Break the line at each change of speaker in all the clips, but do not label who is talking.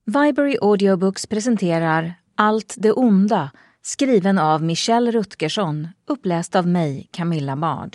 Viberry Audiobooks presenterar Allt det onda, skriven av Michelle Rutgersson, uppläst av mig, Camilla Bard.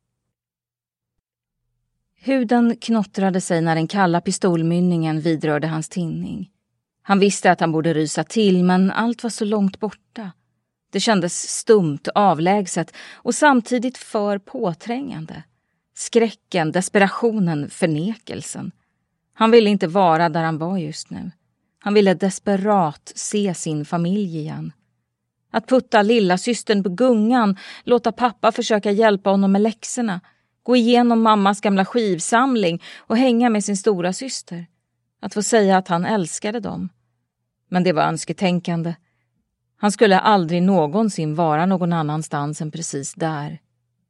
Huden knottrade sig när den kalla pistolmynningen vidrörde hans tinning. Han visste att han borde rysa till, men allt var så långt borta. Det kändes stumt, avlägset och samtidigt för påträngande. Skräcken, desperationen, förnekelsen. Han ville inte vara där han var just nu. Han ville desperat se sin familj igen. Att putta lilla systern på gungan, låta pappa försöka hjälpa honom med läxorna, gå igenom mammas gamla skivsamling och hänga med sin stora syster. Att få säga att han älskade dem. Men det var önsketänkande. Han skulle aldrig någonsin vara någon annanstans än precis där.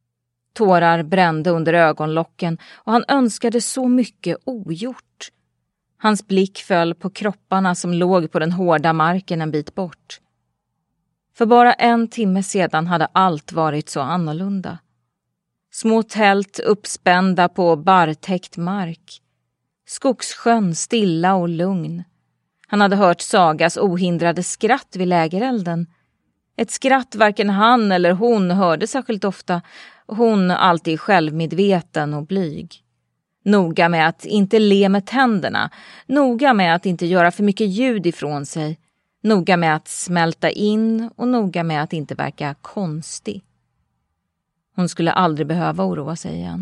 Tårar brände under ögonlocken och han önskade så mycket ogjort. Hans blick föll på kropparna som låg på den hårda marken en bit bort. För bara 1 timme sedan hade allt varit så annorlunda. Små tält uppspända på barrtäckt mark. Skogssjön stilla och lugn. Han hade hört Sagas ohindrade skratt vid lägerelden. Ett skratt varken han eller hon hörde särskilt ofta. Hon alltid självmedveten och blyg. Noga med att inte le med tänderna. Noga med att inte göra för mycket ljud ifrån sig. Noga med att smälta in och noga med att inte verka konstig. Hon skulle aldrig behöva oroa sig igen.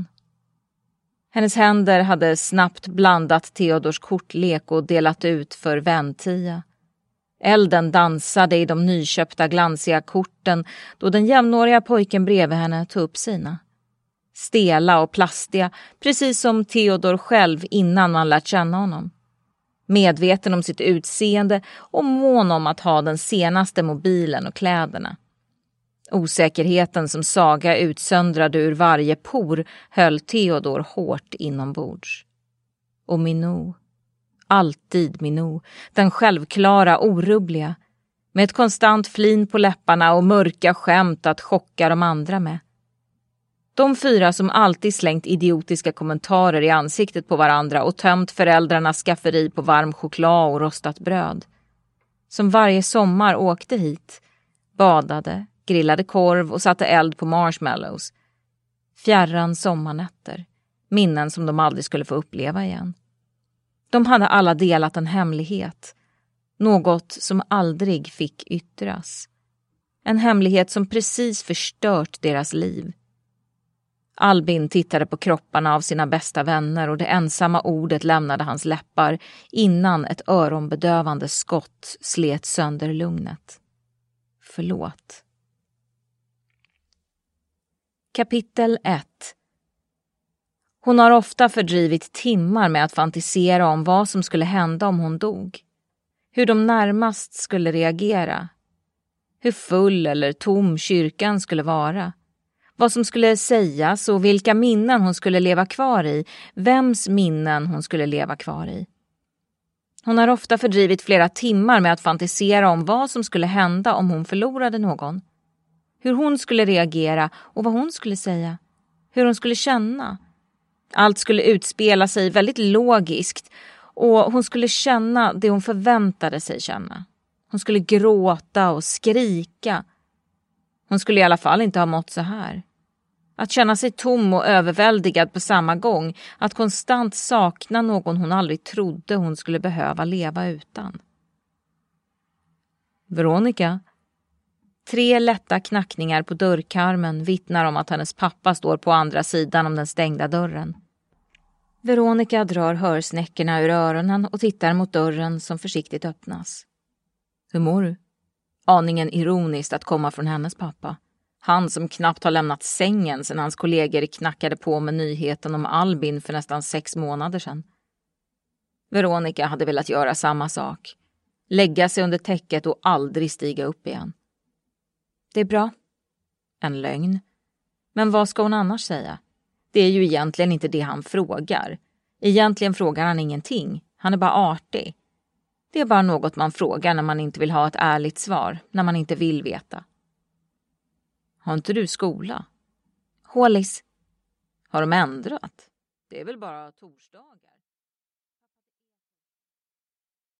Hennes händer hade snabbt blandat Theodors kortlek och delat ut för väntia. Elden dansade i de nyköpta glansiga korten då den jämnåriga pojken bredvid henne tog upp sina. Stela och plastiga, precis som Theodor själv innan man lärt känna honom. Medveten om sitt utseende och mån om att ha den senaste mobilen och kläderna. Osäkerheten som Saga utsöndrade ur varje por höll Theodor hårt inombords. Och Minou. Alltid Minou, den självklara, orubbliga. Med ett konstant flin på läpparna och mörka skämt att chocka de andra med. De 4 som alltid slängt idiotiska kommentarer i ansiktet på varandra och tömt föräldrarnas skafferi på varm choklad och rostat bröd. Som varje sommar åkte hit, badade, grillade korv och satte eld på marshmallows. Fjärran sommarnätter, minnen som de aldrig skulle få uppleva igen. De hade alla delat en hemlighet, något som aldrig fick yttras. En hemlighet som precis förstört deras liv. Albin tittade på kropparna av sina bästa vänner och det ensamma ordet lämnade hans läppar innan ett öronbedövande skott slet sönder lugnet. Förlåt. Kapitel 1. Hon har ofta fördrivit timmar med att fantisera om vad som skulle hända om hon dog. Hur de närmast skulle reagera. Hur full eller tom kyrkan skulle vara. Vad som skulle sägas och vilka minnen hon skulle leva kvar i. Vems minnen hon skulle leva kvar i. Hon har ofta fördrivit flera timmar med att fantisera om vad som skulle hända om hon förlorade någon. Hur hon skulle reagera och vad hon skulle säga. Hur hon skulle känna. Allt skulle utspela sig väldigt logiskt och hon skulle känna det hon förväntade sig känna. Hon skulle gråta och skrika. Hon skulle i alla fall inte ha mått så här. Att känna sig tom och överväldigad på samma gång. Att konstant sakna någon hon aldrig trodde hon skulle behöva leva utan. Veronica. 3 lätta knackningar på dörrkarmen vittnar om att hennes pappa står på andra sidan om den stängda dörren. Veronica drar hörsnäckorna ur öronen och tittar mot dörren som försiktigt öppnas. Hur mår du? Aningen ironiskt att komma från hennes pappa. Han som knappt har lämnat sängen sedan hans kollegor knackade på med nyheten om Albin för nästan 6 månader sedan. Veronica hade velat göra samma sak. Lägga sig under täcket och aldrig stiga upp igen. Det är bra. En lögn. Men vad ska hon annars säga? Det är ju egentligen inte det han frågar. Egentligen frågar han ingenting. Han är bara artig. Det är bara något man frågar när man inte vill ha ett ärligt svar. När man inte vill veta. Har inte du skola? Hålis. Har de ändrat? Det är väl bara torsdagar.